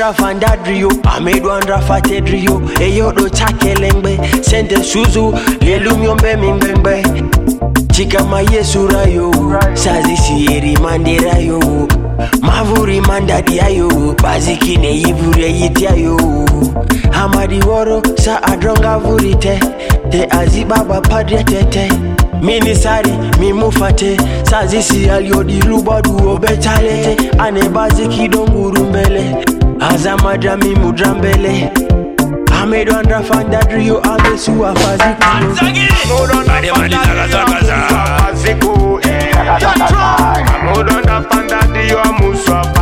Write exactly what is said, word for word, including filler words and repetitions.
Amedwandra fandadrio, amedwandra fatedrio. Eyo do chakelengbe, sente suzu, lelumyombe mimbembe. Chika mayesura yo, sazi sieri mandera yo. Mavuri mandadia yo, bazikine yivure yitia yo. Hamadi woro, sa adronga vurite. Te azibaba padre tete. Minisari, mi mufate. Sazi si alio di lubadu obetalete. Ane baziki donguru mbele. Azamadra mi mudrambele. Amedwandra fandadrio, amesuwa faziko. Amedwandra fandadrio, amesuwa